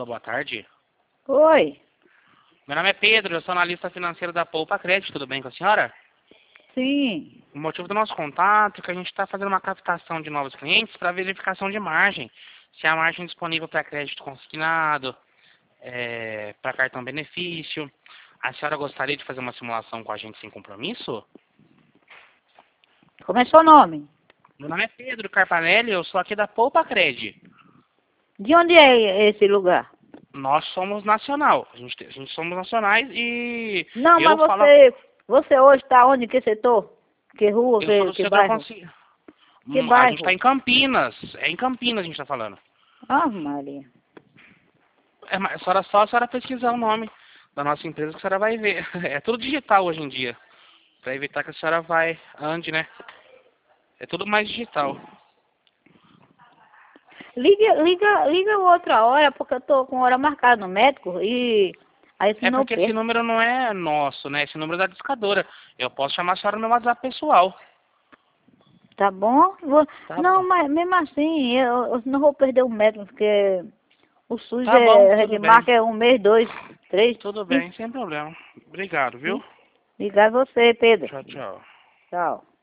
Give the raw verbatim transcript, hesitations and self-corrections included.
Alô, boa tarde. Oi. Meu nome é Pedro, eu sou analista financeiro da Poupa Crédito, tudo bem com a senhora? Sim. O motivo do nosso contato é que a gente está fazendo uma captação de novos clientes para verificação de margem. Se há margem disponível para crédito consignado, é, para cartão benefício. A senhora gostaria de fazer uma simulação com a gente sem compromisso? Como é seu nome? Meu nome é Pedro Carpanelli, eu sou aqui da Poupa Crédito. De onde é esse lugar? Nós somos nacional, a gente, a gente somos nacionais e Não, eu mas falo... você, você hoje está onde? Que setor? Que rua? Eu sou Que, do que setor bairro? consi... Que Hum, A gente está bairro? em Campinas, é em Campinas a gente está falando. Ah, Maria. É, mas a senhora, só a senhora pesquisar o nome da nossa empresa que a senhora vai ver. É tudo digital hoje em dia, para evitar que a senhora vai, ande, né? É tudo mais digital. Liga, liga, liga outra hora, porque eu tô com hora marcada no médico e aí se É não porque esse perco. número não é nosso, né? Esse número é da discadora. Eu posso chamar a senhora no meu WhatsApp pessoal. Tá bom? Vou... Tá bom. Não, mas mesmo assim, eu, eu não vou perder o médico, porque o SUS Tá bom, é, a tudo gente bem. marca é um mês, dois, três. Tudo bem, sem problema. Obrigado, viu? Ligar você, Pedro. Tchau, tchau. Tchau.